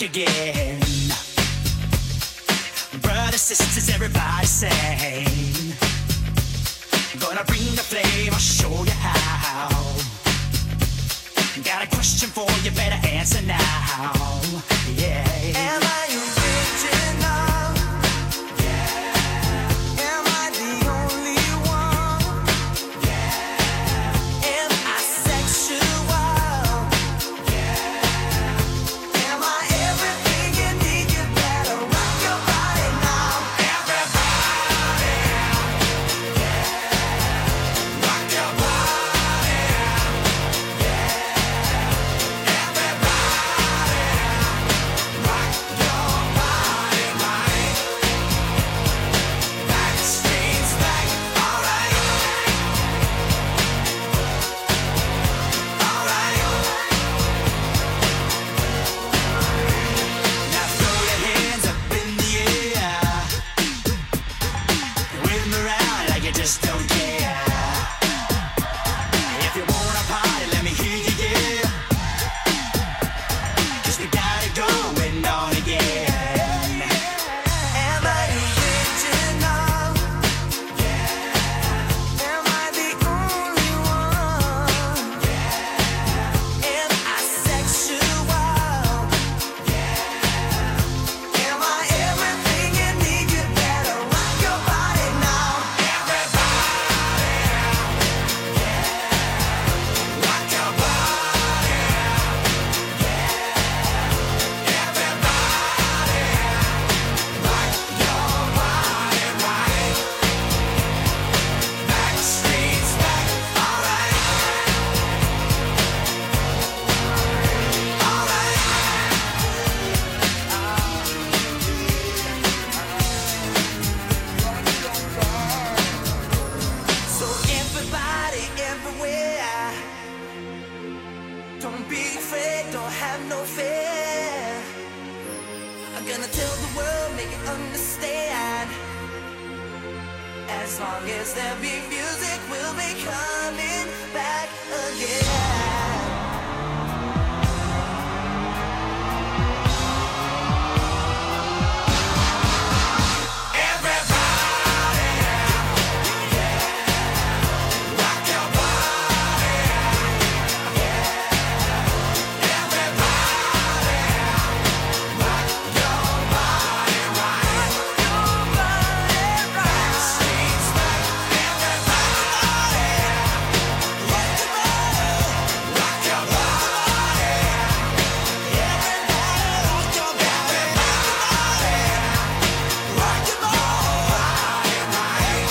again. Brothers, sisters, everybody sing. Gonna bring the flame, I'll show you how. Got a question for you, better answer now. Yeah. Am I original? Yeah. Am I the only one? Yeah. Am I sexual? Yeah. Am I everything you need? You better rock your body now. Everybody. Yeah. Rock your body. Yeah. Everybody. Rock your body, right? Backstreet's back, alright. Alright. Now throw your hands up in the air. Wave 'em around like you just don't care. If you wanna party, let me hear you, yeah. 'Cause we got it going on again. Am I original? Yeah. Am I the only one? Yeah. Am I sexual? Yeah. Am I everything you need? You better rock your body now. Everybody. Yeah. Rock your body. Yeah. Everybody. Rock your body, right? Backstreet's back, alright. Alright. So everybody, everywhere, don't be afraid, don't have no fear. I'm gonna tell the world, make it understand. As long as there be music, we'll be coming back again. Everybody, yeah, rock your body, yeah. Everybody, rock your body, right? Your body, right? Backstreet's back. Everybody, rock your body, rock your body, everybody, rock your body, rock your body, right?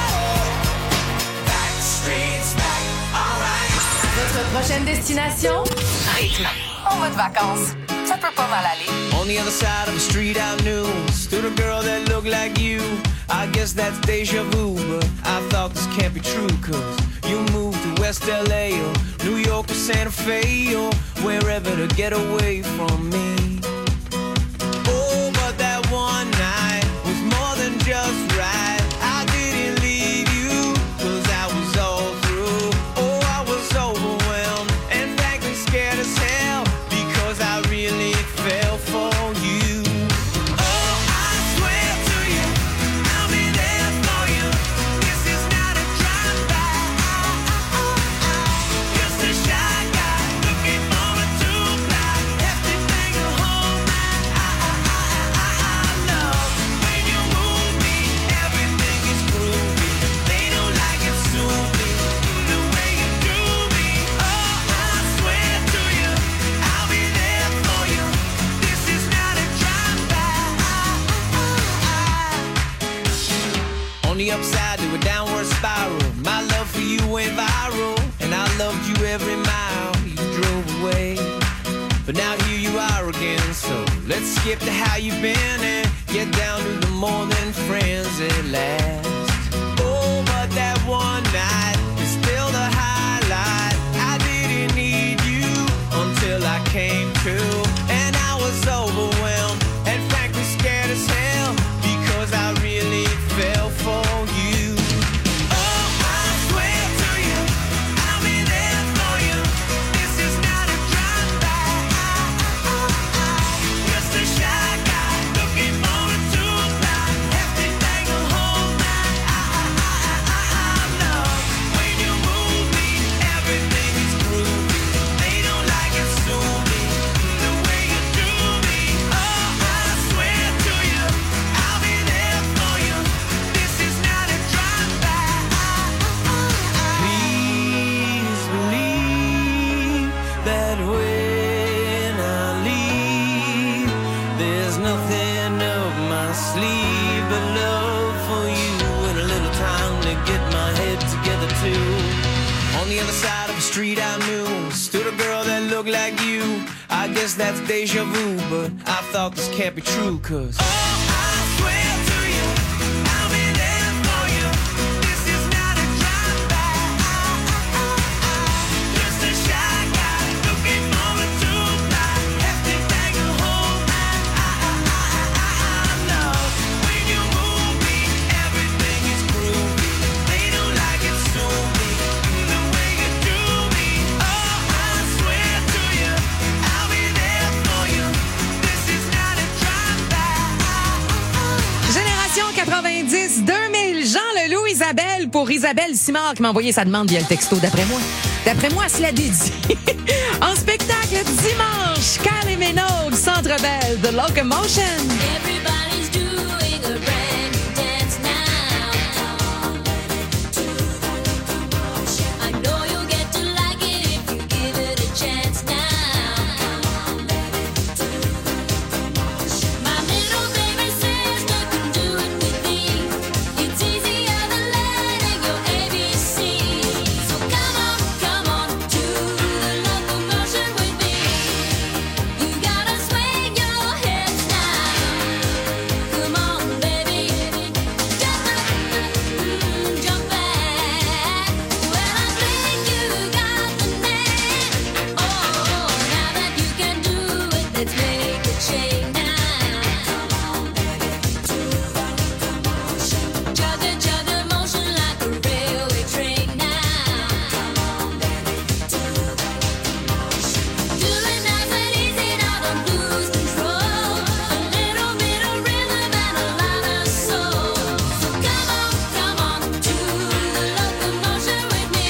Backstreet's back, alright. Votre prochaine destination? Rythme. En mode vacances. Ça peut pas mal aller. On the other side of the street I knew stood a girl that looked like you. I guess that's deja vu, but I thought this can't be true. Cause you moved to West LA or New York or Santa Fe or wherever to get away from me. Oh, but that one night was more than just right. I didn't leave you cause I was all through. Oh, I was overwhelmed and frankly scared as hell because I really fell for you. Oh, I swear to you, I'll be there for you. This is not a drive-by. Just a shy guy looking for a two-ply. Everything a whole night. I know when you move me, everything is groovy. They don't like it soupy the way you do me. Oh, I swear to you, I'll be there for you. This is not a drive-by. On the upside to a downward spiral, my love for you went viral, and I loved you every mile you drove away. But now here you are again, so let's skip to how you've been and get down to the more than friends at last. Oh, but that one night is still the highlight. I didn't need you until I came to, and I was overwhelmed and frankly scared as hell because I really fell for you. Oh, I swear to you, I'll be there for you. This is not a drive-by. Just girl that looked like you. I guess that's deja vu, but I thought this can't be true, cause oh, I swear to you, I'll be there for you. This is not a drive-by. Just a shy guy looking forward to my hefty bag of home. I know when you move me, everything is groovy. They don't like it so me, the way you do me. Oh, I swear to you, I'll be there for you. This is not a drive-by. Génération 90, 2000, Jean Leloup, Isabelle, pour Isabelle Simard qui m'a envoyé sa demande via le texto, d'après moi. D'après moi, elle se l'a dédié. En spectacle dimanche, Kylie Minogue, Centre Bell, The Locomotion. Everybody's doing a brand new dance now. I know you'll get to like it if you give it a chance now. My little baby sister can do it with me. It's easier than learning your ABC. So come on to the locomotion with me. You gotta swing your hips now. Come on, baby, jump back. Well, I think you got the knack. Oh, now that you can do it, let's make a change now. Jug the motion like a railway train now. Do it nice and easy, now don't lose control. A little bit of rhythm and a lot of soul. So come on to the locomotion with me.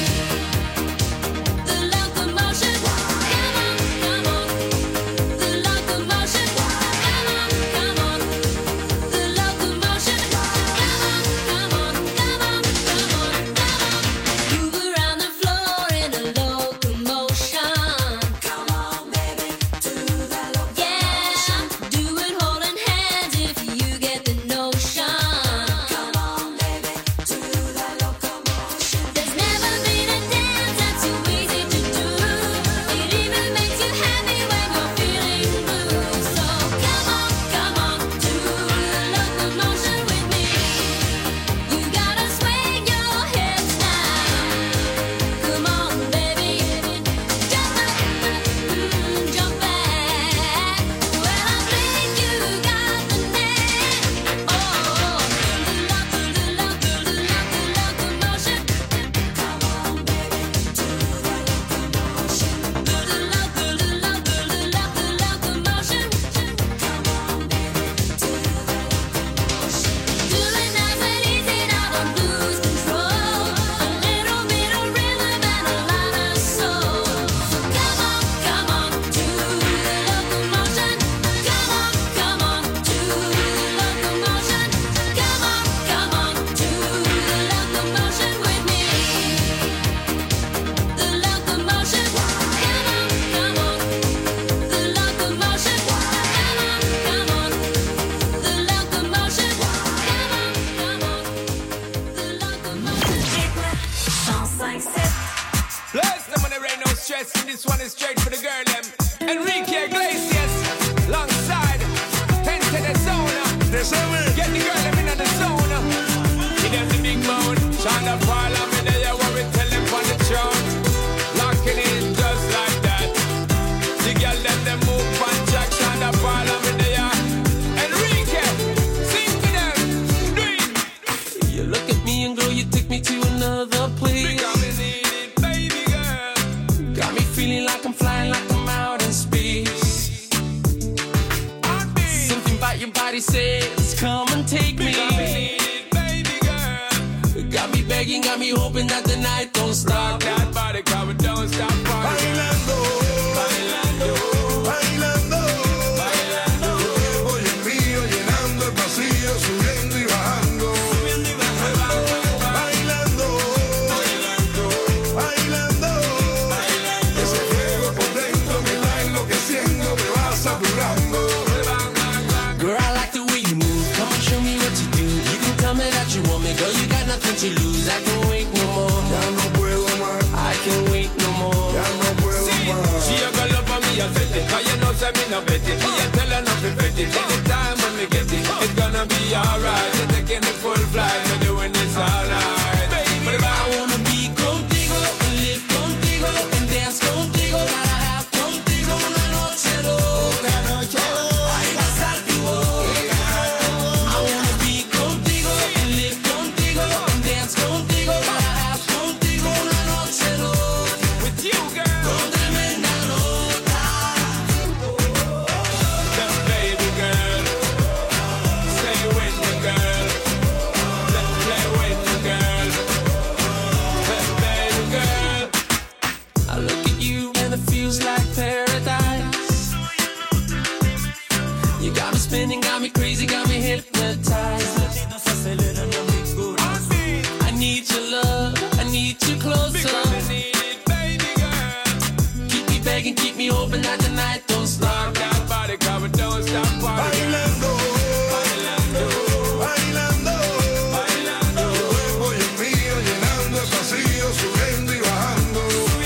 The locomotion, come on, the locomotion, come on, the locomotion, come on. Move around the floor in a locomotion. Come on, baby, to the locomotion. Yeah, do it holding hands if you get the notion. Come on, baby, to the locomotion. There's never been a dance that's so easy to do. It even makes you happy when you're feeling blue. So come on to the locomotion with me. You gotta swing your hips now. Come on, baby, jump back. Well, I think you got the knack. Oh, the locomotion. Come on, baby, to the locomotion. The locomotion. Come on, baby, to the locomotion. Do it nice and easy, now don't lose control. A little bit of rhythm and a lot of soul. So come on to the locomotion. Come on to the locomotion. Come on to the locomotion with me. The locomotion. Come on. The locomotion. Come on. The locomotion. Come on. The locomotion. Bless them when there ain't no stress, and this one is straight for the girl them. Enrique Iglesias, alongside Tente de Zona. Get the girl them in the zone. Give them the big bone. Shonda Paula, me there, what we tell them on the throne. Locking in just like that. The girl them move on track. Shonda Paula, me there. Enrique, sing to them. Do it. You look at me and girl, you take me to another place. Because we need it, baby girl. Got me feeling like I'm flying, like I'm out in space. Something about your body says, come and take me. Because we need it, baby girl. Got me begging, got me hoping that the night don't stop. Rock that body, come and don't stop partying. Bailando, Bailando, bailando, bailando. hoy en mío llenando el pasillo, subiendo y bajando. Bailando, bailando, ese fuego por dentro me va enloqueciendo, me va saturando. Girl, I like the way it. Take the time when we get it. It's gonna be alright. We're taking it full flight. We're doing this all night. But if I wanna be contigo, live contigo, and dance contigo, gotta have contigo una noche loca. Ay, pasar tu boca. I wanna be contigo, live contigo, and dance contigo, gotta have contigo una noche loca. With you, girl. Con tremenda nota. Just baby girl, stay with me, girl. Let's play with me, girl. Just baby girl. I look at you and it feels like paradise. You got me spinning, got me crazy, got me hypnotized. I need your love, I need you closer. Keep me begging, keep me hoping that the night don't stop. That body cover, don't stop partying. Bailando, bailando, bailando, bailando. Tu cuerpo y el mío llenando el vacío, subiendo y bajando.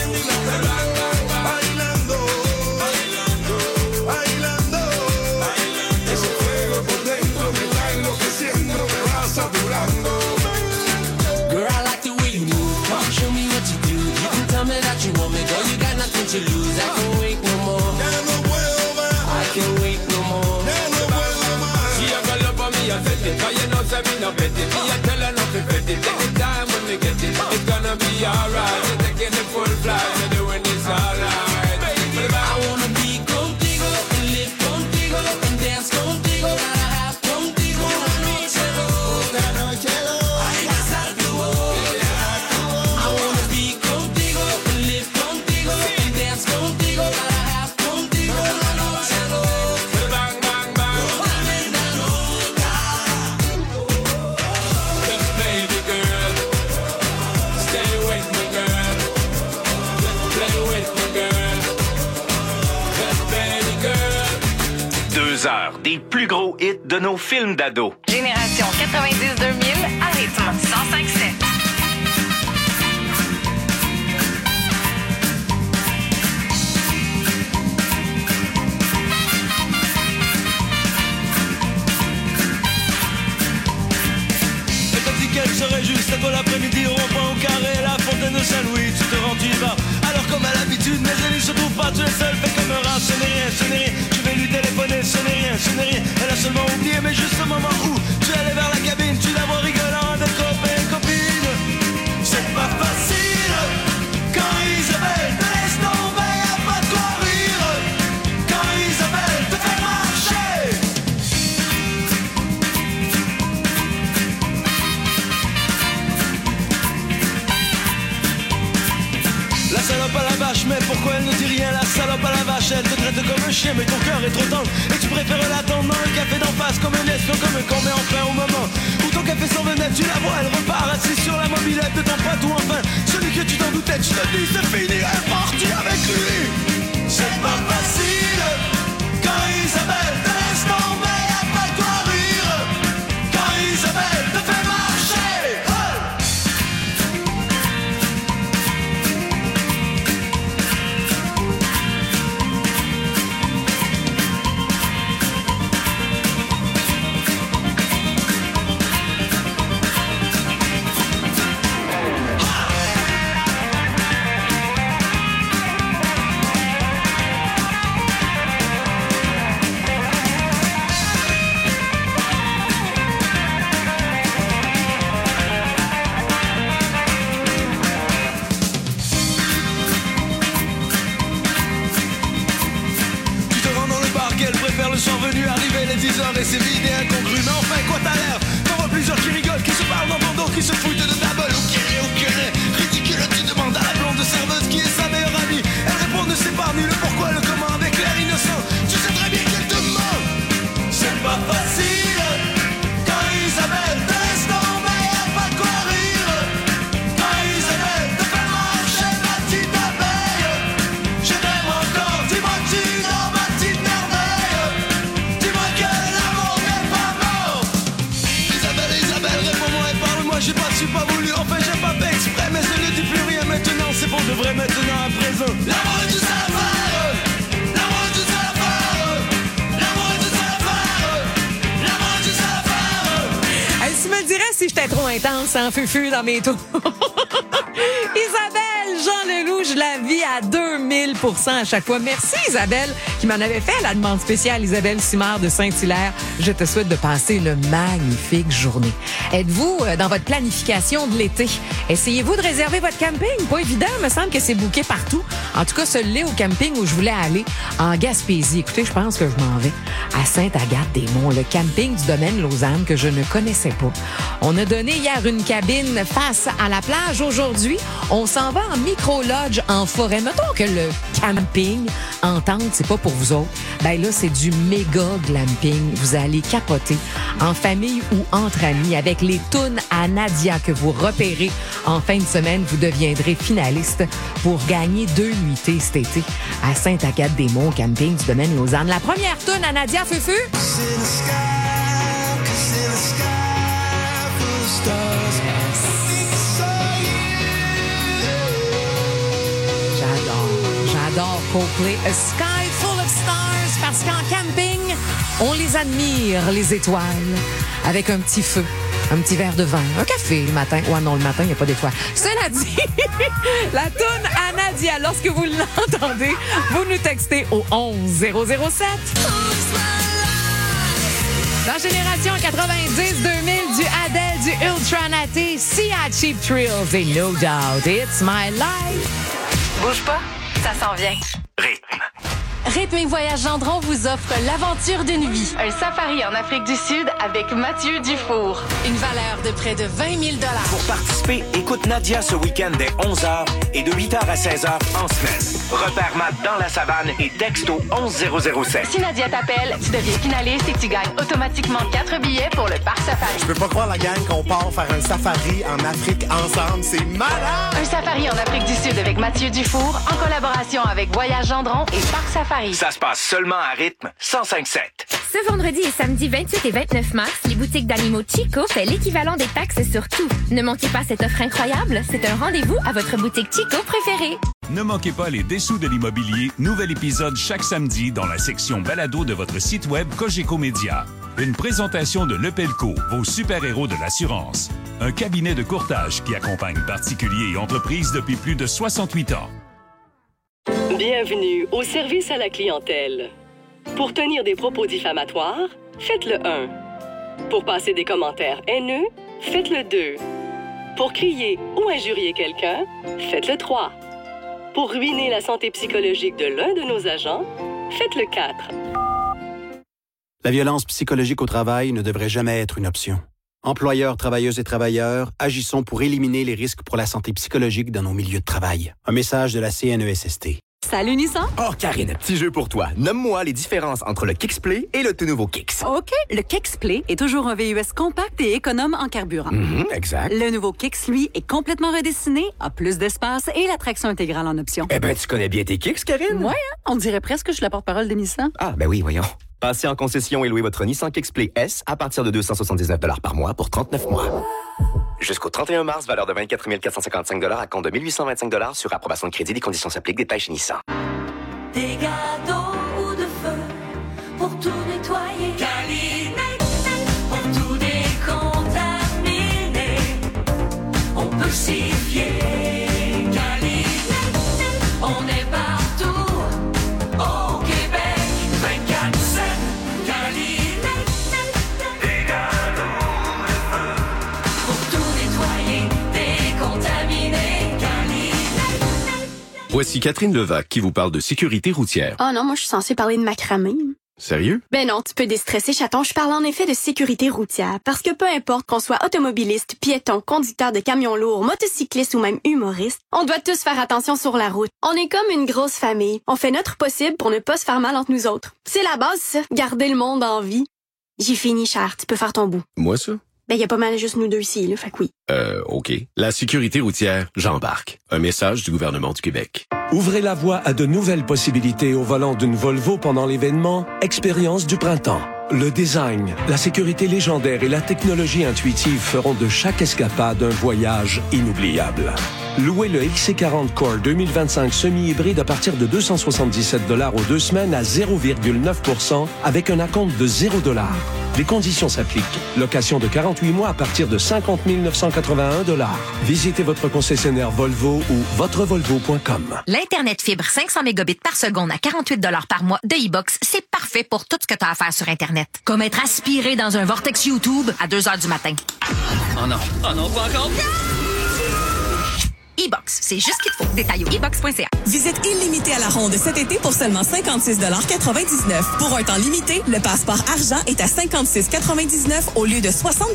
Bailando, bailando, bailando. Ese fuego por dentro me está enloqueciendo, me va saturando. Girl, I like the way you move. Come show me what you do. You can tell me that you want me, girl. You got nothing to lose. I can't wait no more. Ya no puedo más, I can't wait no more. ya no puedo más. She a go love for me, I set it. 'Cause you know, say me no bet it. Me a tell her not to bet it. Take the time when we get it. It's gonna be alright. We're taking the full flight. We're doing this all night. But if I wanna be contigo, and live contigo, and dance contigo, gotta have contigo una noche loca. Ay, pasar tu boca. I wanna be contigo, and live contigo, and dance contigo, gotta have contigo una noche loca. Bang, bang, bang. Tremenda nota. Just baby girl, stay with me, girl. Just play with me, girl. Just baby girl. 2 heures des plus gros hits de nos films d'ados. Génération 90-2000 à rythme 105.7. Elle t'a dit qu'elle serait juste à toi l'après-midi au rond-point au carré, la fontaine de Saint-Louis, tu te rends, tu y vas. Alors comme à l'habitude, mes amis se trouvent pas, tu es seul, fais comme un rat, ce n'est rien, ce n'est rien. Je vais lui téléphoner, ce n'est rien, ce n'est rien. Elle a seulement oublié, mais juste au moment où tu es allé vers la cabine, tu la vois rigolant de copains et copines. C'est pas facile quand Isabelle te laisse tomber, y'a pas de quoi rire. Quand Isabelle te fait marcher. La salope à la vache, mais pourquoi elle ne dit rien? La salope à la vache, elle te traite comme un chien, mais ton cœur est trop tendre et tu préfères l'attendre dans un café d'en face, comme un espion, comme un con. Mais enfin au moment où ton café s'en venait, tu la vois, elle repart assise sur la mobilette de ton pote, ou enfin celui que tu t'en doutais, tu te dis c'est fini, elle est partie avec lui. C'est pas facile quand Isabelle te laisse tomber, y'a pas de quoi rire. Quand Isabelle te fait marcher, hey! Le soir venu, arriver les 10 heures et c'est vide et incongru. Mais enfin, quoi t'as l'air? T'en vois plusieurs qui rigolent, qui se parlent dans ton dos, qui se foutent de ta bolle. Ou qui est ridicule, tu demandes à la blonde serveuse qui est sa meilleure amie. Elle répond ne sait pas ni le pourquoi, le comment, avec l'air innocent. Tu sais très bien qu'elle te ment. C'est pas facile quand Isabelle te laisse tomber, y'a pas de quoi rire. Quand Isabelle te fait marcher, ma petite abeille. Je t'aime encore, dis-moi que tu dors, ma petite merveille. Dis-moi que l'amour n'est pas mort. Isabelle, réponds-moi et parle-moi, j'ai pas su pas voulu. si j'étais trop intense en fufu dans mes tours. Isabelle, Jean Leloup, je la vis à 2000% à chaque fois. Merci Isabelle qui m'en avait fait la demande spéciale. Isabelle Simard de Saint-Hilaire. Je te souhaite de passer une magnifique journée. Êtes-vous dans votre planification de l'été? Essayez-vous de réserver votre camping? Pas évident, il me semble que c'est booké partout. En tout cas, ce l'est au camping où je voulais aller, en Gaspésie. Écoutez, je pense que je m'en vais à Sainte-Agathe-des-Monts, le camping du domaine Lausanne que je ne connaissais pas. On a donné hier une cabine face à la plage. Aujourd'hui, on s'en va en micro-lodge en forêt. Mettons que le camping en tente, c'est pas pour vous autres. Ben là, c'est du méga glamping. Vous allez capoter en famille ou entre amis avec les tunes à Nadia que vous repérez en fin de semaine. Vous deviendrez finaliste pour gagner 2 nuitées cet été à Sainte-Agathe-des-Monts, camping du domaine Lausanne. La première tune à Nadia, Fufu. J'adore Coldplay. A Sky Full of Stars, parce qu'en camping, on les admire, les étoiles, avec un petit feu, un petit verre de vin, un café le matin. Ouais, non, le matin, il n'y a pas d'étoiles. Cela dit, la toune à Nadia, lorsque vous l'entendez, vous nous textez au 11007. Dans Génération 90-2000, du Adele, du Ultranaté, Sia Cheap Thrills et No Doubt, It's My Life. Bouge pas, ça s'en vient. Rythme. Rythme et Voyage Gendron vous offre l'aventure d'une vie. Un safari en Afrique du Sud avec Mathieu Dufour. Une valeur de près de 20 000 $. Pour participer, écoute Nadia ce week-end dès 11h et de 8h à 16h en semaine. Repère Matt dans la savane et texte au 11007. Si Nadia t'appelle, tu deviens finaliste et tu gagnes automatiquement 4 billets pour le Parc Safari. Je peux pas croire, la gang, qu'on part faire un safari en Afrique ensemble. C'est malade! Un safari en Afrique du Sud avec Mathieu Dufour en collaboration avec Voyage Gendron et Parc Safari. Ça se passe seulement à Rythme 105.7. Ce vendredi et samedi 28 et 29 mars, les boutiques d'animaux Chico fait l'équivalent des taxes sur tout. Ne manquez pas cette offre incroyable. C'est un rendez-vous à votre boutique Chico préférée. Ne manquez pas les Dessous de l'immobilier, nouvel épisode chaque samedi dans la section balado de votre site web Cogeco Média. Une présentation de Lepelco, vos super-héros de l'assurance. Un cabinet de courtage qui accompagne particuliers et entreprises depuis plus de 68 ans. Bienvenue au service à la clientèle. Pour tenir des propos diffamatoires, faites le 1. Pour passer des commentaires haineux, faites le 2. Pour crier ou injurier quelqu'un, faites le 3. Pour ruiner la santé psychologique de l'un de nos agents, faites le 4. La violence psychologique au travail ne devrait jamais être une option. Employeurs, travailleuses et travailleurs, agissons pour éliminer les risques pour la santé psychologique dans nos milieux de travail. Un message de la CNESST. Salut Nissan! Oh, Karine, petit jeu pour toi. Nomme-moi les différences entre le Kixplay et le tout nouveau Kicks. OK. Le Kixplay est toujours un VUS compact et économe en carburant. Exact. Le nouveau Kicks, lui, est complètement redessiné, a plus d'espace et la traction intégrale en option. Eh ben, tu connais bien tes Kicks, Karine? Ouais, hein? On dirait presque que je suis la porte-parole de Nissan. Ah, ben oui, voyons. Passez en concession et louez votre Nissan Kixplay S à partir de 279 $ par mois pour 39 mois. Jusqu'au 31 mars, valeur de 24 455 $ à compte de 1 825 $ sur approbation de crédit. Les conditions s'appliquent. Détails chez Nissan. Des gâteaux ou de feu pour tout nettoyer. Calinette, pour tout décontaminer. On peut s'y fier. Calinette, on est partout. Au Québec, 24/7. Calinette, des gâteaux de feu pour tout nettoyer, décontaminer. Calinette. Voici Catherine Levac qui vous parle de sécurité routière. Oh non, moi je suis censée parler de macramé. Sérieux? Ben non, tu peux déstresser, chaton. Je parle en effet de sécurité routière. Parce que peu importe qu'on soit automobiliste, piéton, conducteur de camions lourds, motocycliste ou même humoriste, on doit tous faire attention sur la route. On est comme une grosse famille. On fait notre possible pour ne pas se faire mal entre nous autres. C'est la base, ça. Garder le monde en vie. J'ai fini, cher. Tu peux faire ton bout. Moi, ça? Ben, y a pas mal juste nous deux ici, là. Fait que oui. OK. La sécurité routière, j'embarque. Un message du gouvernement du Québec. Ouvrez la voie à de nouvelles possibilités au volant d'une Volvo pendant l'événement Expérience du printemps. Le design, la sécurité légendaire et la technologie intuitive feront de chaque escapade un voyage inoubliable. Louez le XC40 Core 2025 semi-hybride à partir de 277 $ aux 2 semaines à 0,9% avec un acompte de 0 $. Les conditions s'appliquent. Location de 48 mois à partir de 50 981 $. Visitez votre concessionnaire Volvo ou votrevolvo.com. L'Internet fibre 500 mégabits par seconde à 48 $ par mois de e-Box, c'est parfait pour tout ce que tu as à faire sur Internet. Comme être aspiré dans un vortex YouTube à 2 h du matin. Oh non, pas encore. e-Box, c'est juste ce qu'il te faut. Détail au e-box.ca. Visite illimitée à la ronde cet été pour seulement 56,99 $. Pour un temps limité, le passeport argent est à 56,99 au lieu de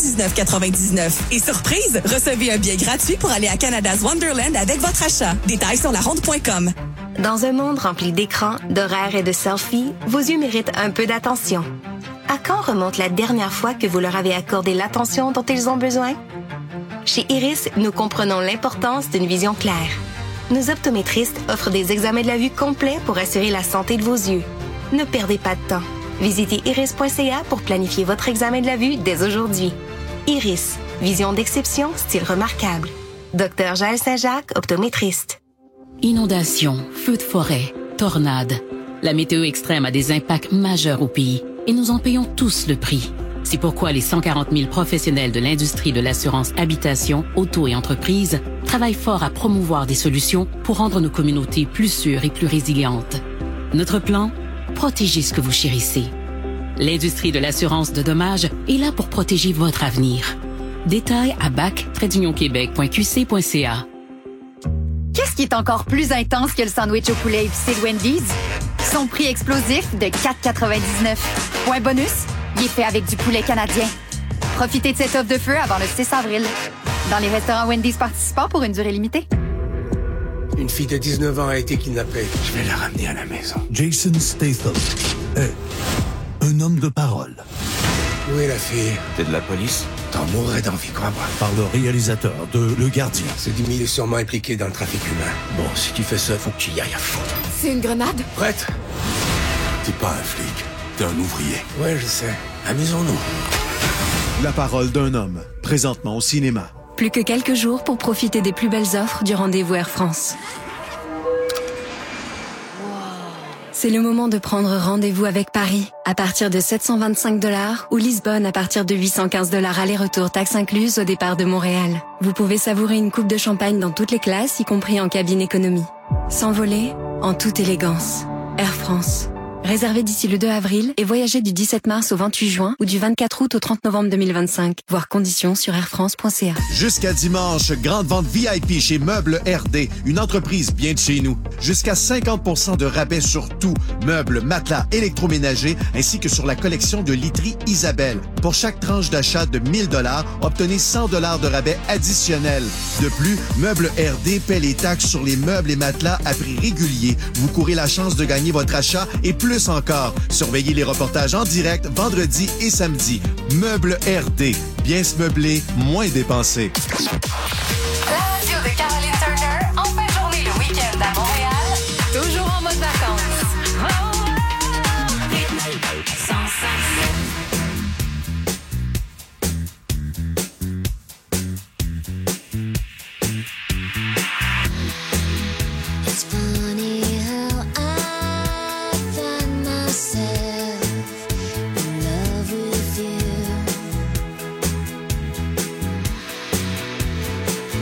79,99 $. Et surprise, recevez un billet gratuit pour aller à Canada's Wonderland avec votre achat. Détails sur laronde.com. Dans un monde rempli d'écrans, d'horaires et de selfies, vos yeux méritent un peu d'attention. À quand remonte la dernière fois que vous leur avez accordé l'attention dont ils ont besoin? Chez Iris, nous comprenons l'importance d'une vision claire. Nos optométristes offrent des examens de la vue complets pour assurer la santé de vos yeux. Ne perdez pas de temps. Visitez iris.ca pour planifier votre examen de la vue dès aujourd'hui. Iris, vision d'exception, style remarquable. Dr Jaël Saint-Jacques, optométriste. Inondations, feux de forêt, tornades. La météo extrême a des impacts majeurs au pays et nous en payons tous le prix. C'est pourquoi les 140 000 professionnels de l'industrie de l'assurance habitation, auto et entreprise travaillent fort à promouvoir des solutions pour rendre nos communautés plus sûres et plus résilientes. Notre plan? Protégez ce que vous chérissez. L'industrie de l'assurance de dommages est là pour protéger votre avenir. Détails à bac-québec.qc.ca. Qu'est-ce qui est encore plus intense que le sandwich au poulet épicé de Wendy's? Son prix explosif de 4,99 $. Point bonus, il est fait avec du poulet canadien. Profitez de cette offre de feu avant le 6 avril. Dans les restaurants Wendy's participants pour une durée limitée. Une fille de 19 ans a été kidnappée. Je vais la ramener à la maison. Jason Statham est un homme de parole. Où est la fille? T'es de la police? T'en mourrais d'envie, crois-moi. Par le réalisateur de Le Gardien. Ce Dimi est sûrement impliqué dans le trafic humain. Bon, si tu fais ça, faut que tu y ailles à fond. C'est une grenade? Prête? T'es pas un flic, t'es un ouvrier. Ouais, je sais. Amusons-nous. La parole d'un homme, présentement au cinéma. Plus que quelques jours pour profiter des plus belles offres du rendez-vous Air France. C'est le moment de prendre rendez-vous avec Paris à partir de 725 $ ou Lisbonne à partir de 815 $ aller-retour taxes incluses au départ de Montréal. Vous pouvez savourer une coupe de champagne dans toutes les classes, y compris en cabine économie. S'envoler en toute élégance. Air France. Réservé d'ici le 2 avril et voyagez du 17 mars au 28 juin ou du 24 août au 30 novembre 2025. Voir conditions sur airfrance.ca. Jusqu'à dimanche, grande vente VIP chez Meubles RD, une entreprise bien de chez nous. Jusqu'à 50% de rabais sur tout, meubles, matelas, électroménagers, ainsi que sur la collection de literie Isabelle. Pour chaque tranche d'achat de 1 000 $, obtenez 100 $ de rabais additionnel. De plus, Meubles RD paie les taxes sur les meubles et matelas à prix régulier. Vous courez la chance de gagner votre achat et plus encore. Surveillez les reportages en direct vendredi et samedi. Meubles RD. Bien se meubler, moins dépenser. La radio de Caroline Turner, en fin de journée le week-end à Montréal, toujours en mode vacances. It's funny how I find myself in love with you.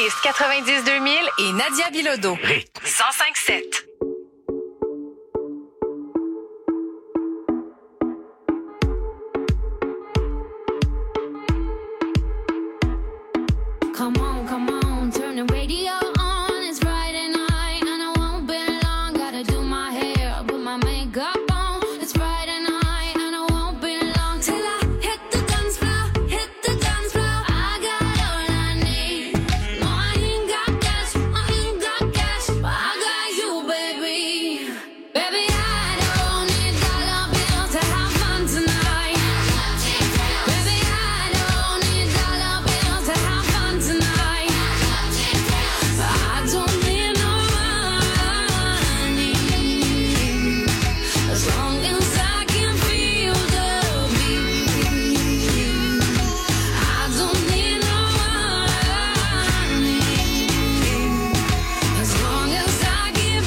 Alice 90 2000 et Nadia Bilodeau. 105.7. Come on, turn the radio on. It's Friday night and I won't be long. Gotta do my hair, put my makeup on. It's Friday night and I won't be long till I hit the dance floor, hit the dance floor. I got all I need. No, I ain't got cash, but I got you, baby. Baby, I don't need dollar bills to have fun tonight. Baby, I don't need dollar bills to have fun tonight. I don't need no money as long as I can feel the beat. I don't need no money as long as I keep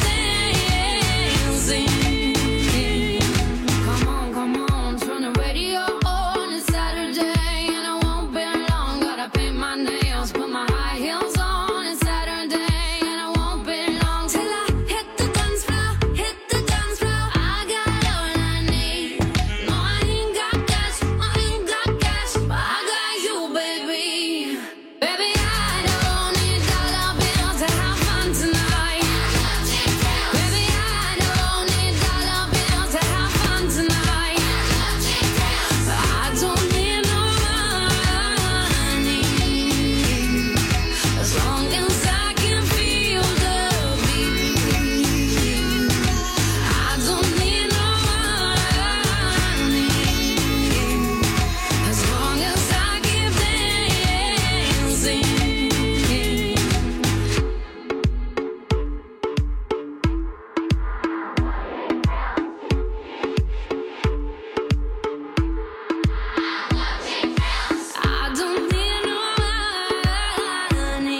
dancing. Come on, turn the radio on. It's Saturday and I won't be long. Gotta paint my nails, put my high heels on. It's Saturday and I won't be long till I hit the dance floor, hit the dance floor. I got all I need. No, I ain't got cash, but I got you, baby. Baby, I don't need dollar bills to have fun tonight. Baby, I don't need dollar bills to have fun tonight. I don't need no money as long as I can feel the beat. I don't need no money as long as I keep dancing. I don't need no money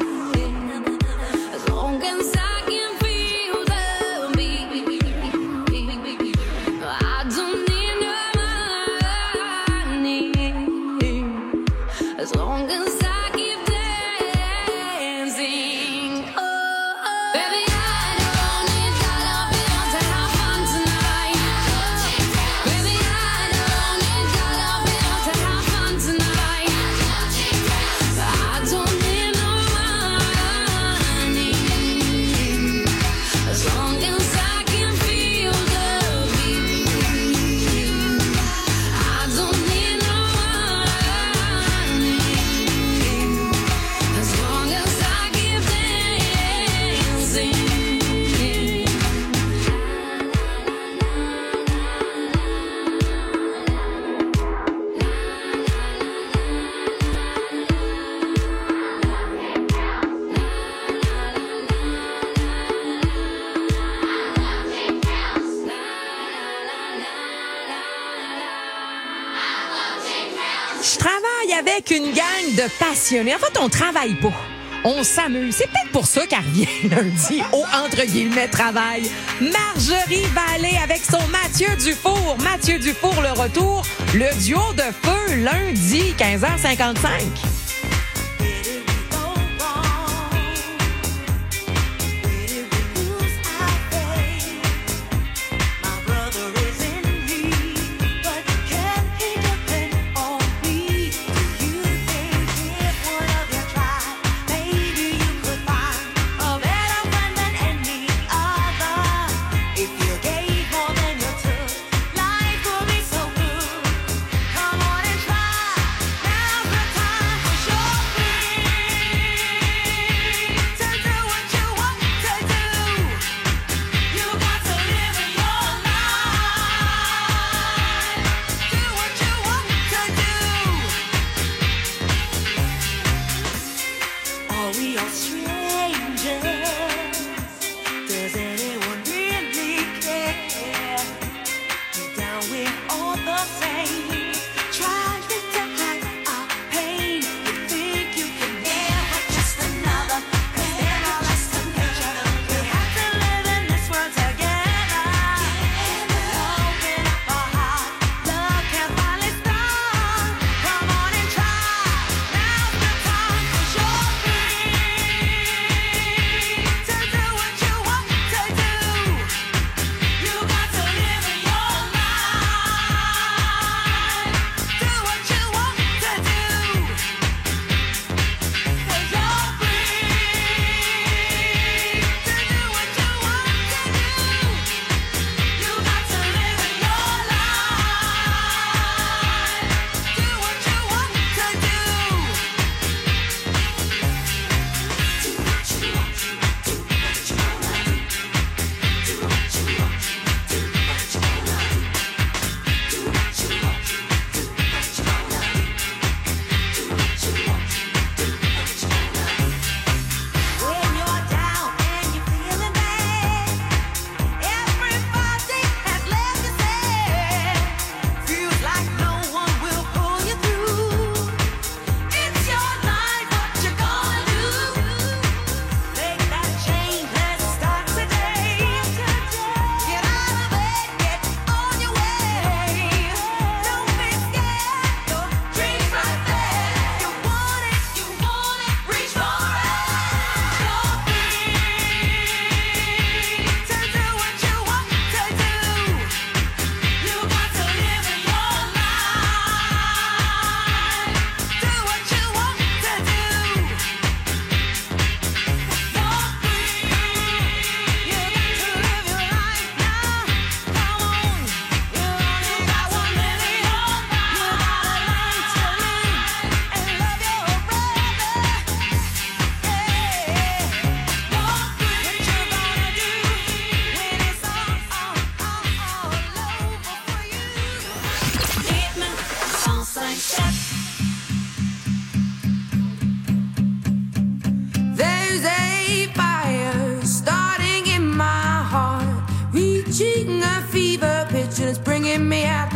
as long as I can feel the beat. I don't need no money as long as I keep dancing. Oh, baby, I don't need dollar bills to have fun tonight. Baby, I don't need dollar bills to have fun tonight. I don't need no money as long as I can feel the beat. I don't need no money as long as I keep dancing. Je travaille avec une gang de passionnés. En fait, on travaille pas. On s'amuse. C'est peut-être pour ça qu'elle revient lundi au entre guillemets travail. Marjorie Vallée avec son Mathieu Dufour. Mathieu Dufour, le retour. Le duo de feu lundi, 15h55. Life will be so good. Come on and try. Now's the time.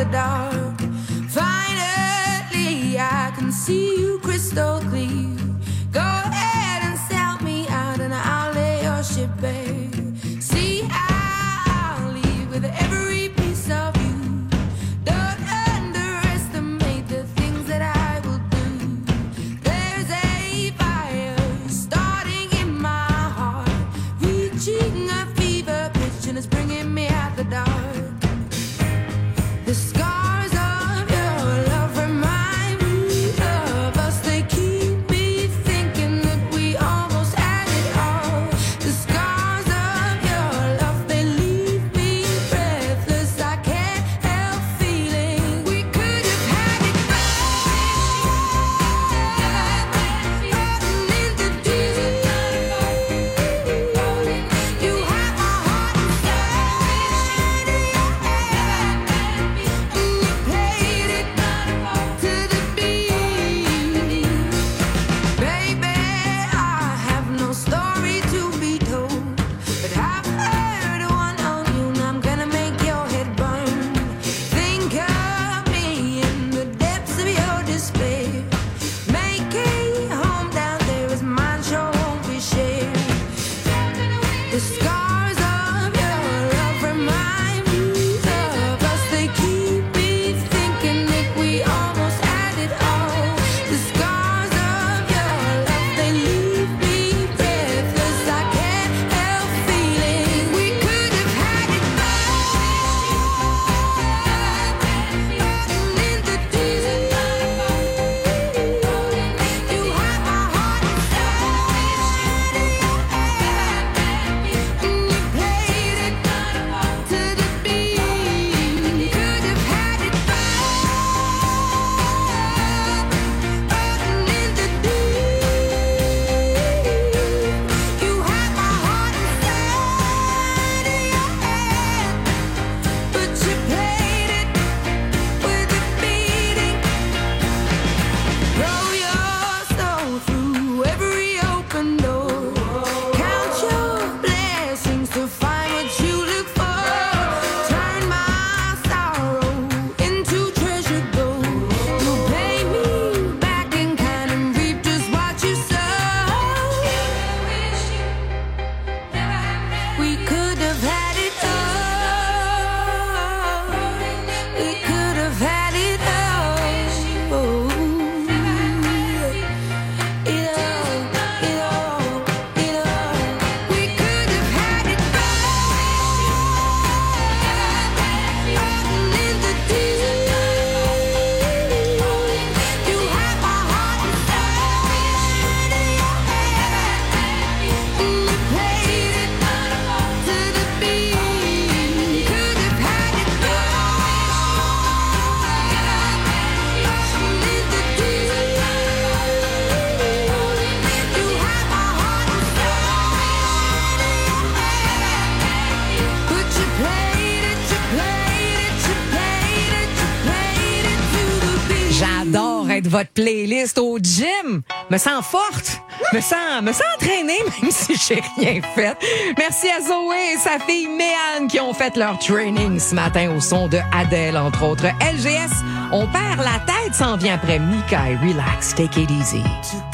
the dark. Finally, I can see you crystal clear. Go ahead and sell me out and I'll lay your ship bare. See, I'll leave with every piece of you. Don't underestimate the things that I will do. There's a fire starting in my heart, reaching a fever pitch and it's bringing me out the dark. The scars of your love remind me of us. They keep me thinking that we almost had it all. The scars of your love, they leave me breathless. I can't help feeling we could have had it You have my heart inside. Played it to the beat. Baby, I have no story to be told, but I've heard one on you and I'm gonna make your head burn. Think of me in the depths of your despair. Make a home down there as mine sure won't be shared. The scars of your love remind me of us. They keep me thinking that we almost had it all. The scars of your love, they leave me breathless. I can't help feeling we could have had it in the deep. You have my heart inside. You played it to the beat. Could have had it in the deep. You have my heart inside of your hand, but you played it with a beating. Throw your soul through every open door. Count your blessings to find what you look for. Turn my sorrow into treasure gold. You pay me back in kind and reap just what you sow. We could have had it all. We could have had it all. We could have had it in the deep. You have my heart inside of your hand. You played it to the beat. Could have had it in the deep. You have my heart inside of your hand. But you played it to the beat. J'adore être votre playlist au gym. Me sens forte. Me sens entraînée, même si j'ai rien fait. Merci à Zoé et sa fille Méane qui ont fait leur training ce matin au son de Adele, entre autres. LGS, on perd la tête, s'en vient après Mika et Relax, Take It Easy.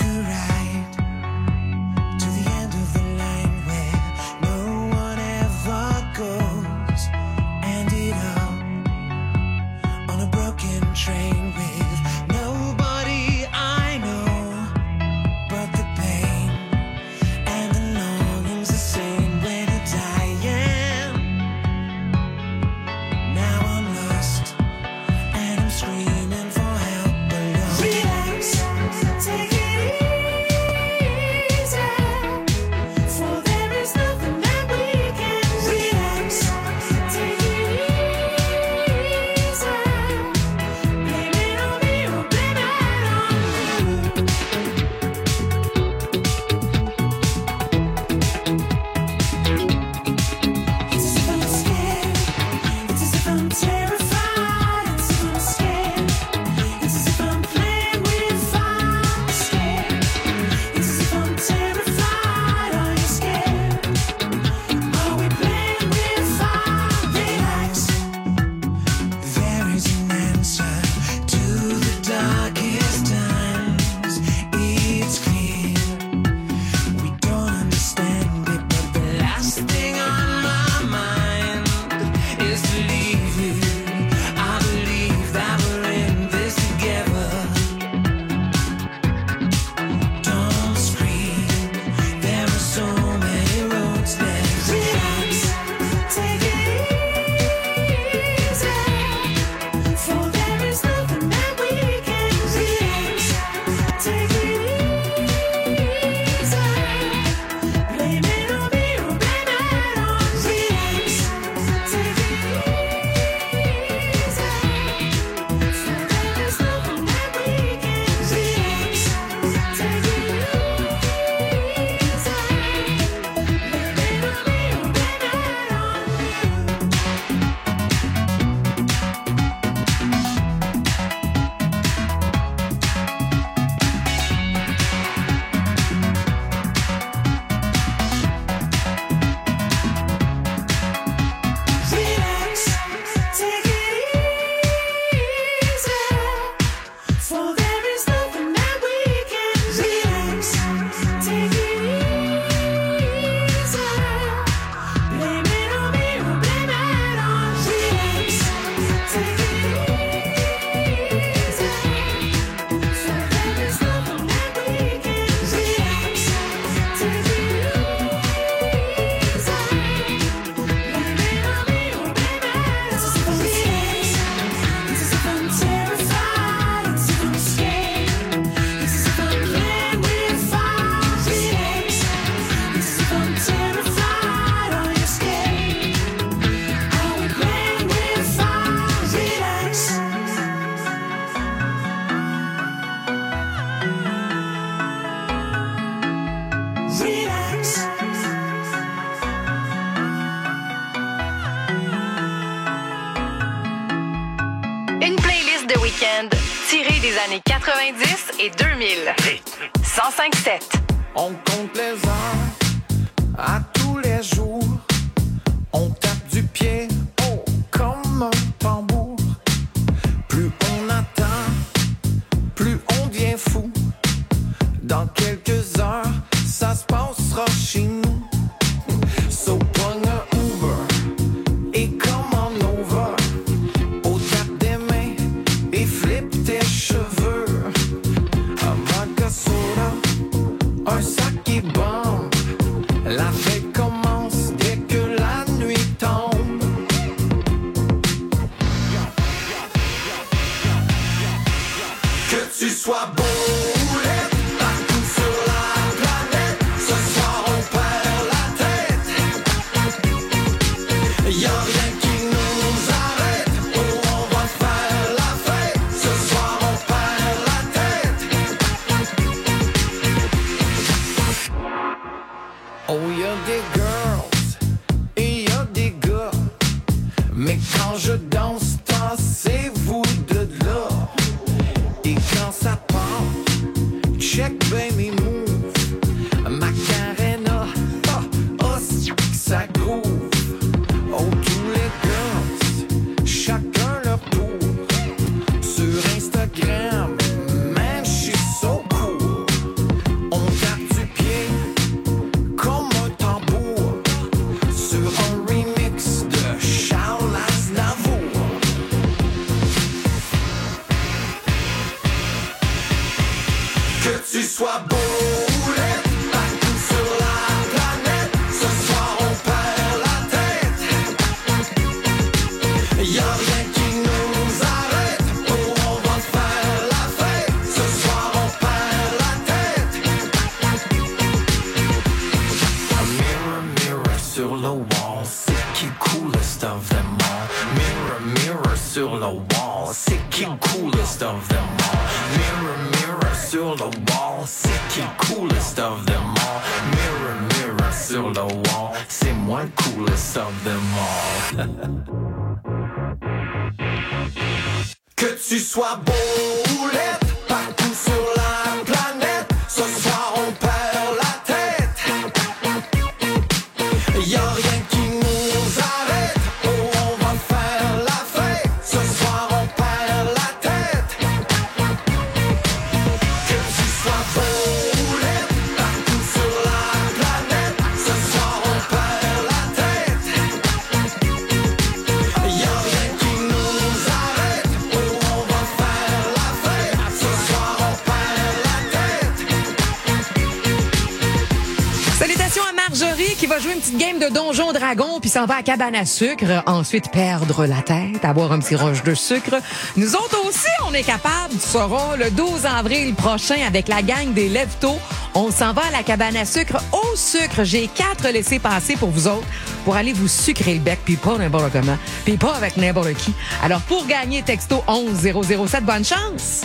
Train with nobody I know, but the pain and the longing's the same when you're dying. Now I'm lost and I'm screaming for help alone. Relax, take it années 90 et 2000. 105.7. On compte les heures à tous les jours. On tape du pied, oh, comme un tambour. Plus on attend, plus on devient fou. Dans quelques heures, ça se passera chez nous. So pogne un Uber et commande over. Au tape des mains et flippe tes cheveux. Un vodka soda, un sac qui bombe. La fête commence dès que la nuit tombe. Que tu sois beau ou laid, partout sur la planète, ce soir on perd la tête. Y'a rien qui nous arrête, oh on va faire la fête. Ce soir on perd la tête. Oh y'a des girls et y'a des gars, mais quand je danse, tassez-vous de là. Et quand ça part, check ben mes moves. Macarena, oh c'est que ça groove. Oh tous les girls, chacun leur tour. Sur Instagram, man, je suis so cool. On tape du pied comme un tambour sur un remix de Charles Aznavour. Que tu sois beau ou laid, partout sur la planète, ce soir on perd la tête. Y'a rien qui nous arrête, oh on va faire la fête. Ce soir on perd la tête. Mirror, mirror sur le wall, c'est qui le coolest of them all. Mirror, mirror sur le wall, c'est qui le coolest of them all. Mirror, mirror sur le wall, c'est qui le coolest of them all. Mirror, mirror sur le wall, c'est moi le coolest of them all. Que tu sois beau ou laid, partout sur la planète, ce soir on perd la tête. Y'a rien qui nous arrête, oh on va faire la fête. Ce soir on perd la tête. Que tu sois beau ou laid, partout sur la planète, ce soir on perd la tête. Y'a rien qui nous arrête, oh on va faire la fête. Ce soir on perd la tête. Salutations à Marjorie qui va jouer une petite game de Donjon Dragon puis s'en va à cabane à sucre, ensuite perdre la tête, avoir un petit roche de sucre. Nous autres aussi, on est capables. Tu sauras, le 12 avril prochain avec la gang des Lève-Tôt, on s'en va à la cabane à sucre au sucre. J'ai 4 laissés-passer pour vous autres pour aller vous sucrer le bec, puis pas n'importe comment, puis pas avec n'importe qui. Alors pour gagner, texto 11007, bonne chance!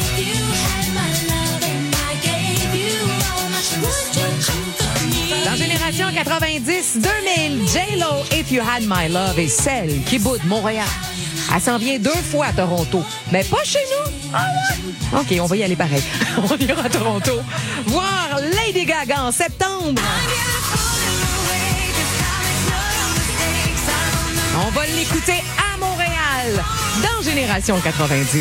Dans Génération 90-2000, J-Lo, If You Had My Love, est celle qui boude Montréal. Elle s'en vient 2 fois à Toronto, mais pas chez nous. Ah ouais? OK, on va y aller pareil. On ira à Toronto voir Lady Gaga en septembre. On va l'écouter à Montréal dans Génération 90-2000.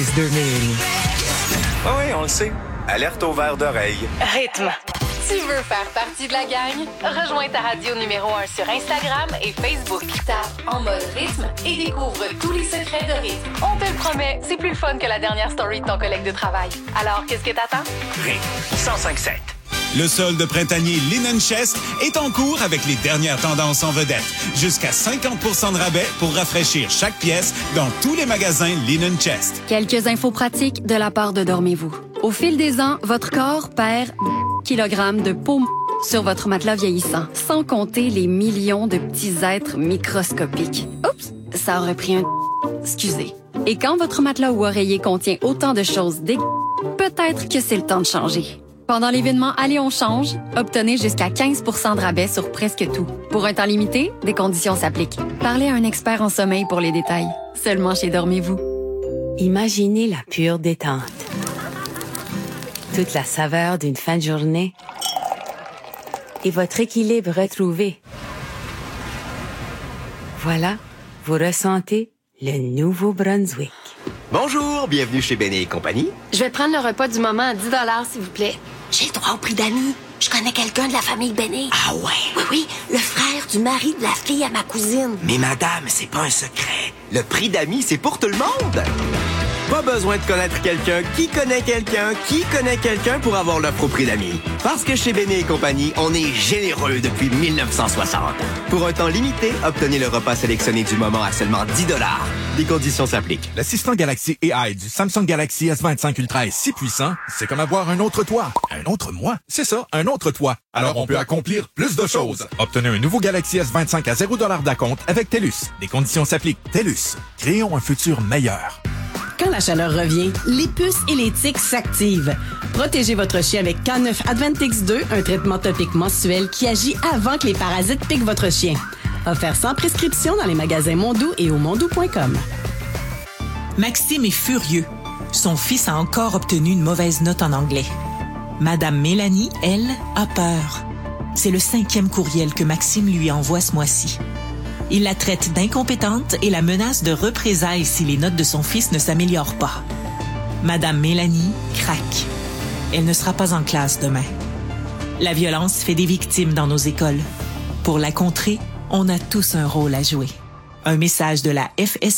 Oui, on le sait. Alerte au verre d'oreille. Rythme. Tu veux faire partie de la gang? Rejoins ta radio numéro 1 sur Instagram et Facebook. Tape en mode rythme et découvre tous les secrets de rythme. On te le promet, c'est plus le fun que la dernière story de ton collègue de travail. Alors, qu'est-ce que t'attends? Rythme 105.7. Le solde printanier Linen Chest est en cours avec les dernières tendances en vedette. Jusqu'à 50% de rabais pour rafraîchir chaque pièce dans tous les magasins Linen Chest. Quelques infos pratiques de la part de Dormez-vous. Au fil des ans, votre corps perd kilogrammes de peau sur votre matelas vieillissant, sans compter les millions de petits êtres microscopiques. Oups, ça aurait pris un... Excusez. Et quand votre matelas ou oreiller contient autant de choses peut-être que c'est le temps de changer. Pendant l'événement Allez, on change, obtenez jusqu'à 15% de rabais sur presque tout. Pour un temps limité, des conditions s'appliquent. Parlez à un expert en sommeil pour les détails. Seulement chez Dormez-vous. Imaginez la pure détente toute la saveur d'une fin de journée et votre équilibre retrouvé. Voilà, vous ressentez le Nouveau-Brunswick. Bonjour, bienvenue chez Béné et compagnie. Je vais prendre le repas du moment à 10 $, s'il vous plaît. J'ai le droit au prix d'amis. Je connais quelqu'un de la famille Béné. Ah ouais? Oui, le frère du mari de la fille à ma cousine. Mais madame, c'est pas un secret. Le prix d'amis, c'est pour tout le monde. Pas besoin de connaître quelqu'un qui connaît quelqu'un qui connaît quelqu'un pour avoir l'offre au prix d'amis. Parce que chez Béné et compagnie, on est généreux depuis 1960. Pour un temps limité, obtenez le repas sélectionné du moment à seulement 10 $. Les conditions s'appliquent. L'assistant Galaxy AI du Samsung Galaxy S25 Ultra est si puissant, c'est comme avoir un autre toi. Un autre moi? C'est ça, un autre toi. Alors on peut accomplir plus de choses. Obtenez un nouveau Galaxy S25 à 0 $ d'acompte avec TELUS. Les conditions s'appliquent. TELUS. Créons un futur meilleur. Quand la chaleur revient, les puces et les tiques s'activent. Protégez votre chien avec K9 Advantix 2, un traitement topique mensuel qui agit avant que les parasites piquent votre chien. Offert sans prescription dans les magasins Mondou et au mondou.com. Maxime est furieux. Son fils a encore obtenu une mauvaise note en anglais. Madame Mélanie, elle, a peur. C'est le 5e courriel que Maxime lui envoie ce mois-ci. Il la traite d'incompétente et la menace de représailles si les notes de son fils ne s'améliorent pas. Madame Mélanie craque. Elle ne sera pas en classe demain. La violence fait des victimes dans nos écoles. Pour la contrer, on a tous un rôle à jouer. Un message de la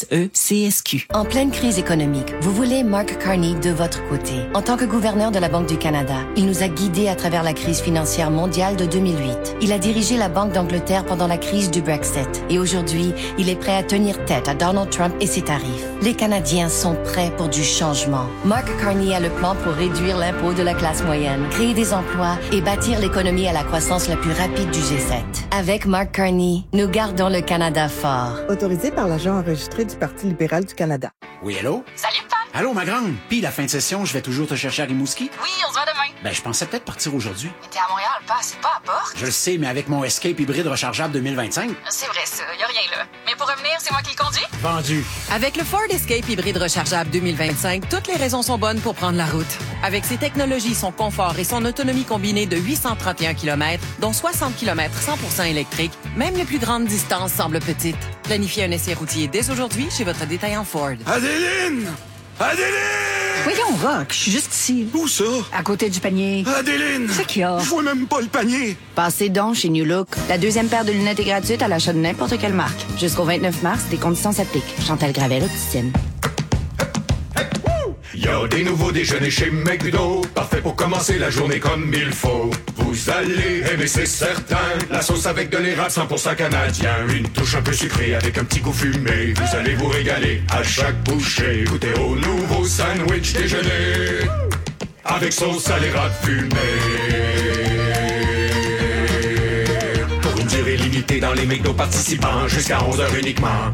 FSE-CSQ. En pleine crise économique, vous voulez Mark Carney de votre côté. En tant que gouverneur de la Banque du Canada, il nous a guidés à travers la crise financière mondiale de 2008. Il a dirigé la Banque d'Angleterre pendant la crise du Brexit. Et aujourd'hui, il est prêt à tenir tête à Donald Trump et ses tarifs. Les Canadiens sont prêts pour du changement. Mark Carney a le plan pour réduire l'impôt de la classe moyenne, créer des emplois et bâtir l'économie à la croissance la plus rapide du G7. Avec Mark Carney, nous gardons le Canada fort. Autorisé par l'agent enregistré du Parti libéral du Canada. Oui, allô? Salut, Papa! Allô, ma grande? Puis, la fin de session, je vais toujours te chercher à Rimouski? Oui, on se voit demain. Ben, je pensais peut-être partir aujourd'hui. Mais t'es à Montréal, pas, c'est pas à Porte. Je le sais, mais avec mon Escape hybride rechargeable 2025. C'est vrai, ça, y a rien là. Mais pour revenir, c'est moi qui le conduis. Vendu. Avec le Ford Escape hybride rechargeable 2025, toutes les raisons sont bonnes pour prendre la route. Avec ses technologies, son confort et son autonomie combinée de 831 km, dont 60 km 100% électrique, même les plus grandes distances semblent petites. Planifiez un essai routier dès aujourd'hui chez votre détaillant Ford. Adéline! Adéline! Voyons, Rock, je suis juste ici. Où ça? À côté du panier. Adéline! C'est qu'il y a? Je vois même pas le panier. Passez donc chez New Look. La deuxième paire de lunettes est gratuite à l'achat de n'importe quelle marque. Jusqu'au 29 mars, des conditions s'appliquent. Chantal Gravel, opticienne. Il y a des nouveaux déjeuners chez McDo, parfait pour commencer la journée comme il faut. Vous allez aimer, c'est certain, la sauce avec de l'érable 100% canadien. Une touche un peu sucrée avec un petit goût fumé. Vous allez vous régaler à chaque bouchée. Goûtez au nouveau sandwich déjeuner avec sauce à l'érable fumée. Pour une durée limitée dans les McDo participants, jusqu'à 11h uniquement.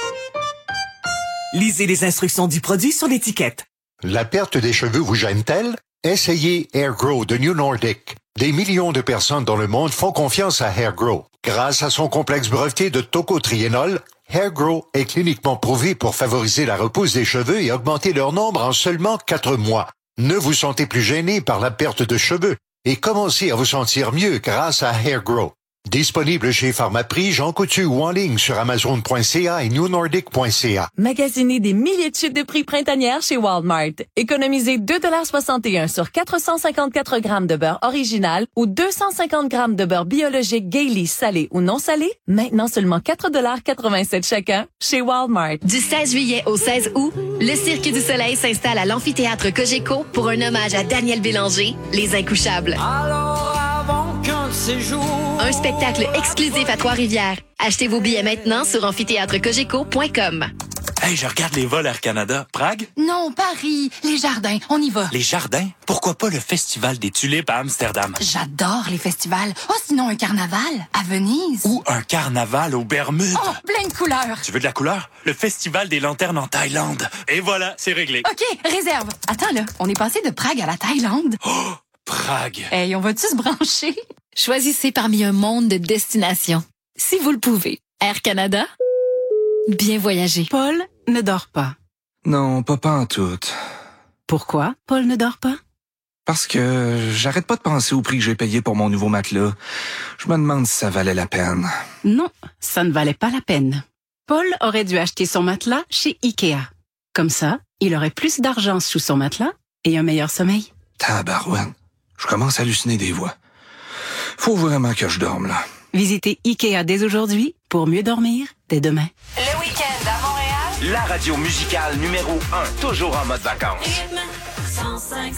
Lisez les instructions du produit sur l'étiquette. La perte des cheveux vous gêne-t-elle? Essayez AirGrow de New Nordic. Des millions de personnes dans le monde font confiance à AirGrow. Grâce à son complexe breveté de tocotriénol, AirGrow est cliniquement prouvé pour favoriser la repousse des cheveux et augmenter leur nombre en seulement 4 mois. Ne vous sentez plus gêné par la perte de cheveux et commencez à vous sentir mieux grâce à AirGrow. Disponible chez Pharmaprix, Jean Coutu ou en ligne sur Amazon.ca et newnordic.ca. Magasinez des milliers de chutes de prix printanières chez Walmart. Économisez 2,61 $ sur 454 grammes de beurre original ou 250 grammes de beurre biologique Gailey salé ou non salé. Maintenant seulement 4,87 $ chacun chez Walmart. Du 16 juillet au 16 août, le Cirque du Soleil s'installe à l'amphithéâtre Cogeco pour un hommage à Daniel Bélanger, Les Incouchables. Un spectacle exclusif à Trois-Rivières. Achetez vos billets maintenant sur amphitheatrecogeco.com. Hey, je regarde les vols Air Canada. Prague? Non, Paris. Les jardins. On y va. Les jardins? Pourquoi pas le Festival des Tulipes à Amsterdam? J'adore les festivals. Oh, sinon un carnaval à Venise. Ou un carnaval aux Bermudes. Oh, plein de couleurs. Tu veux de la couleur? Le Festival des Lanternes en Thaïlande. Et voilà, c'est réglé. OK, réserve. Attends, là. On est passé de Prague à la Thaïlande. Oh, Prague. Hey, on va-tu se brancher? Choisissez parmi un monde de destinations. Si vous le pouvez. Air Canada. Bien voyager. Paul ne dort pas. Non, pas en tout. Pourquoi Paul ne dort pas? Parce que j'arrête pas de penser au prix que j'ai payé pour mon nouveau matelas. Je me demande si ça valait la peine. Non, ça ne valait pas la peine. Paul aurait dû acheter son matelas chez Ikea. Comme ça, il aurait plus d'argent sous son matelas et un meilleur sommeil. Tabarouette, je commence à halluciner des voix. Faut vraiment que je dorme, là. Visitez Ikea dès aujourd'hui pour mieux dormir dès demain. Le week-end à Montréal, La radio musicale numéro 1, toujours en mode vacances. rythme 105.7.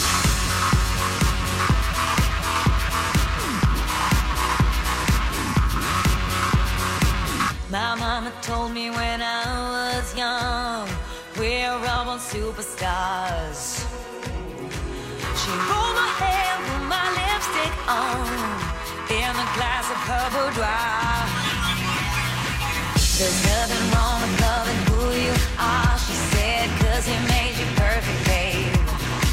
My mama told me when I was young, we're all born superstars. She rolled my hair, put my lipstick on, in a glass of her boudoir. There's nothing wrong with loving who you are, she said, 'cause he made you perfect, babe.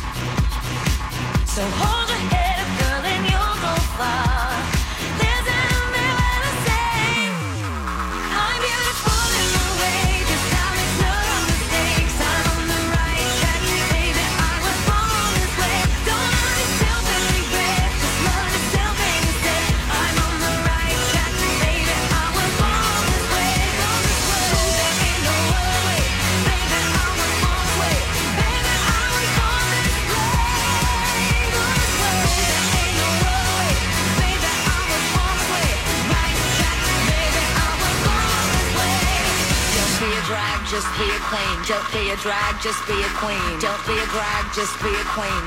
So hold your head up, girl, and you'll go far. Listen to me when I say, I'm beautiful in my way, 'cause time makes no mistakes. I'm on the right track, baby, I was born this way. Don't hurt yourself and regret, just love yourself instead. I'm on the right track, baby, I was born this way. Go this way, there ain't no other way, baby, I was born this way. Baby, I was born this way. Go this way, there ain't no other way, baby, I was born this way. Right track, baby, I was born this way. Don't be a drag, just be a queen. Don't be a drag, just be a queen. Don't be a drag, just be a queen.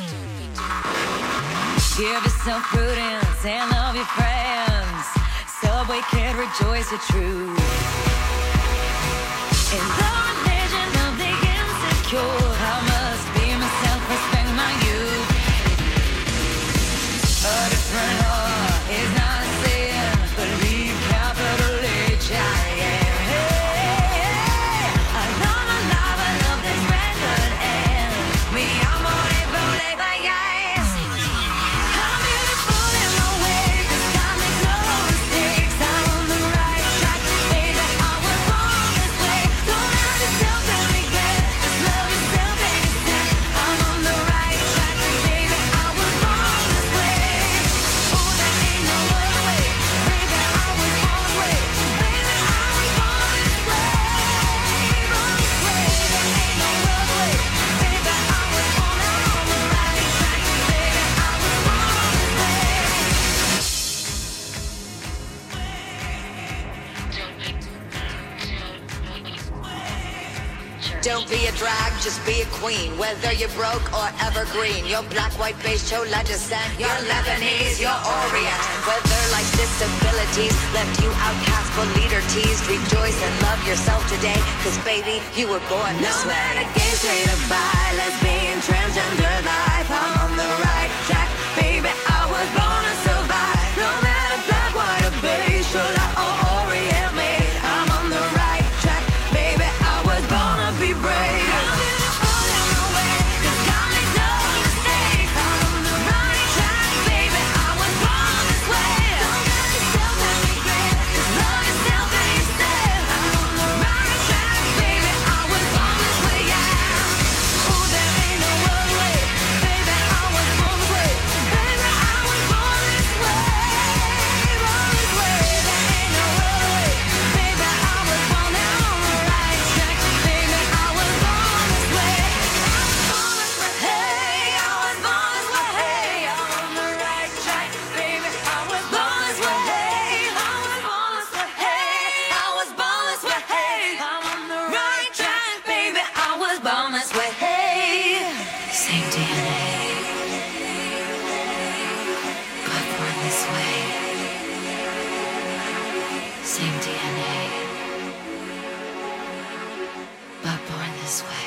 Give yourself prudence and love your friends. Subway kid, rejoice the truth. In the religion of the insecure, I must be myself, respect my youth. A different law is not a sin. Believe capital H-I-M. I love my life, I love this record, and me, I'm on it, believe my eyes. I'm beautiful in my way, 'cause time makes no mistakes. I'm on the right track, baby, I was born this way. Don't hurt yourself and regret, just love yourself instead. I'm on the right track, baby, I was born this way. Oh, there ain't no other way, baby, I was born this way. Baby, I was born this way. Born this way, there ain't no other way, baby, I was born on the right track, baby, I was born this way. Don't be a drag, just be a queen. Whether you're broke or evergreen, your black, white, beige, chola descent, you're Lebanese, you're Orient. Whether life's disabilities left you outcast but leader teased, rejoice and love yourself today, 'cause baby, you were born this way. No matter gay, straight or bi, lesbian, transgender life, I'm on the right track, baby, I was born to survive. No matter black, white, or beige, chola or Orient made, I'm on the right track, baby, I was born to be brave. I'm beautiful in my way, 'cause God makes no mistakes. I'm on the right track, baby, I was born this way. Don't hurt yourself and regret, just love yourself instead. I'm on the right track, baby, I was born this way, yeah. Oh, there ain't no other way, baby, I was born this way. Baby, I was born this way. Born this way, there ain't no other way, baby, I was born there on the right track, baby, I was born this way. Hey, I was born this way. Hey, I'm on the right track, baby, I was born this way. Hey, I was born this way. Hey, I was born this way. Hey, I'm on the right track, baby, I was born this way. Hey, same DNA, but born this way. Same DNA, but born this way.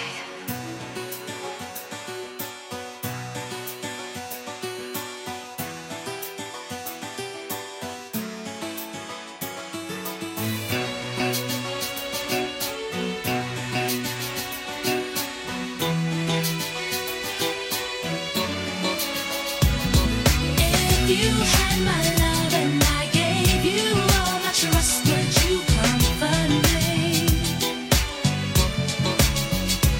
If you had my love and I gave you all my trust, would you comfort me?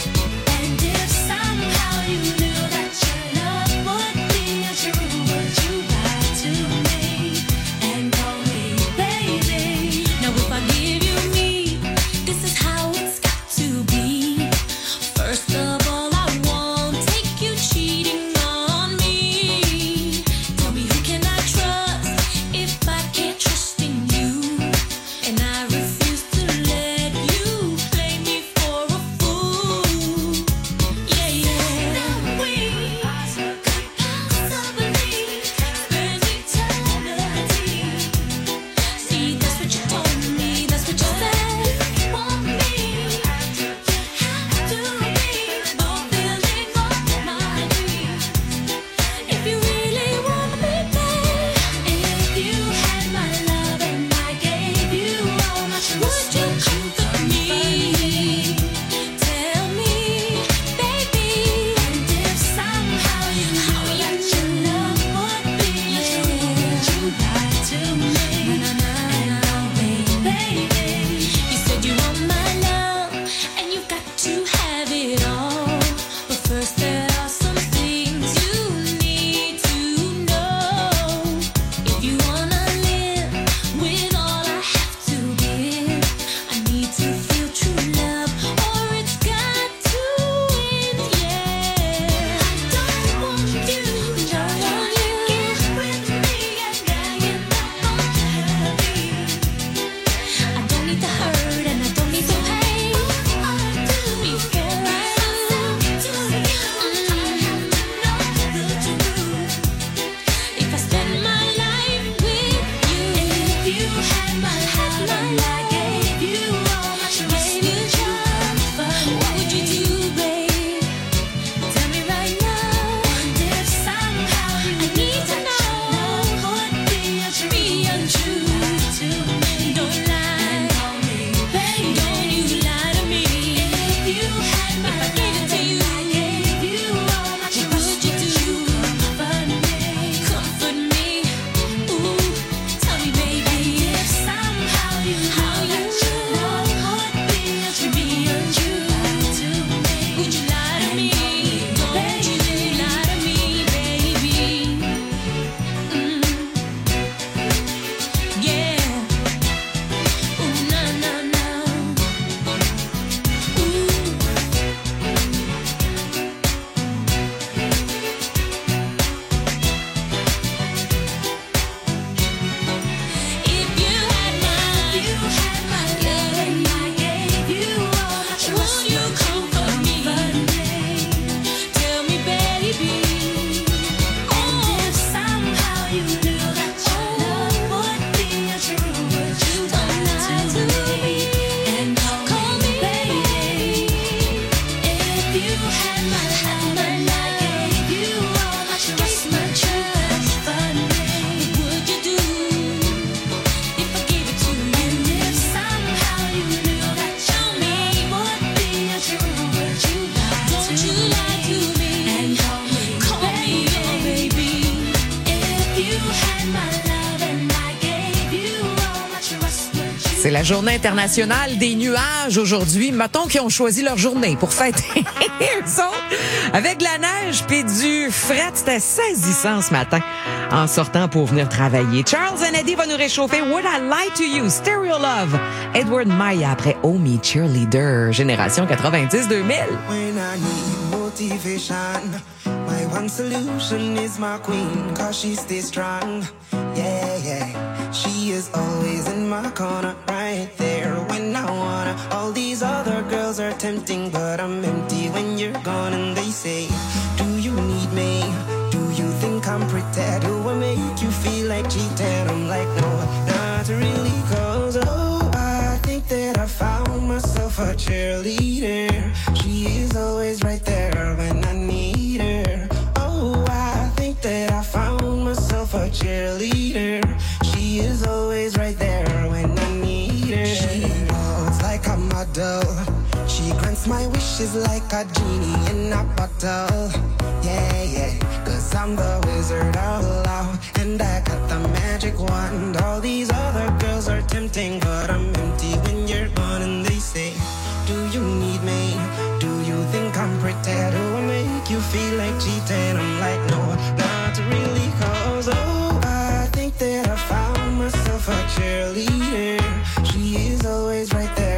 C'est la journée internationale des nuages aujourd'hui. Mettons qu'ils ont choisi leur journée pour fêter eux autres. Avec de la neige puis du fret, c'était saisissant ce matin en sortant pour venir travailler. Charles & Eddie va nous réchauffer Would I Lie to You, Stereo Love. Edward Maya après Oh Me Cheerleader, génération 90-2000. When I need motivation, my one solution is my queen, cause she stays strong. Yeah, yeah. She is always in my corner, right there when I wanna. All these other girls are tempting, but I'm empty when you're gone. And they say, do you need me? Do you think I'm pretty? Do I make you feel like cheating? I'm like, no, not really, cause oh, I think that I found myself a cheerleader. She is always right there when I need her. Oh, I think that I found myself a cheerleader. She is always right there when I need her. She walks like a model. She grants my wishes like a genie in a bottle. Yeah, yeah, cause I'm the wizard of love, and I got the magic wand. All these other girls are tempting, but I'm empty when you're gone. And they say